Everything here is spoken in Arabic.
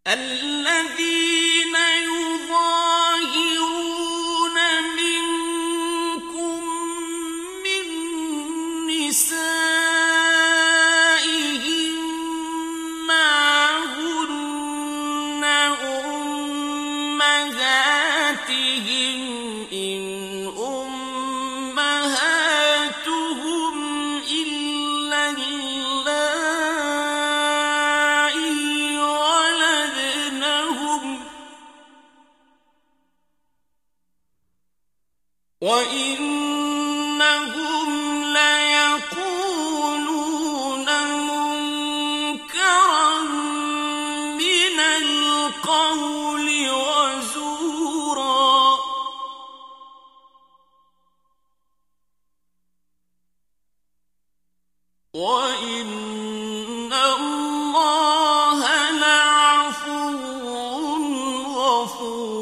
الذين يظاهرون منكم من نسائهم ما هن أمهاتهم إن أمهاتهم إلا اللائي ولدنهم وإنهم ليقولون منكرا من القول وزورا وإن الله لعفو غفور.